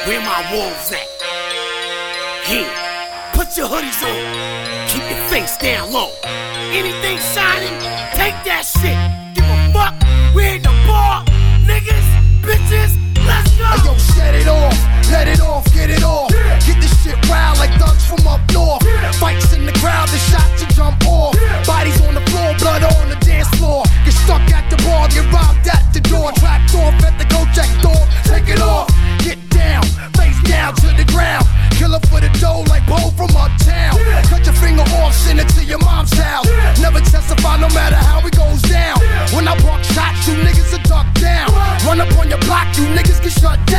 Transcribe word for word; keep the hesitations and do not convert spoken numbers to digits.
Where my wolves at? Here, put your hoodies on. Keep your face down low. Anything shining, take that shit. Give a fuck, we in the bar. Niggas, bitches, let's go. Hey, yo, set it off, let it off, get it off. Yeah. Get this shit wild like thugs from up north. Yeah. Fights in the crowd, the shots to jump off. Yeah. Bodies on the floor, blood on the dance floor. Get stuck at the bar, get robbed at the door. Trapped off at the go check door. Take it off, get down, face down to the ground. Killer for the dough like Bo from uptown. Yeah. Cut your finger off, send it to your mom's house. Yeah. Never testify no matter how it goes down. Yeah. When I park shots, you niggas are ducked down. What? Run up on your block, you niggas get shut down.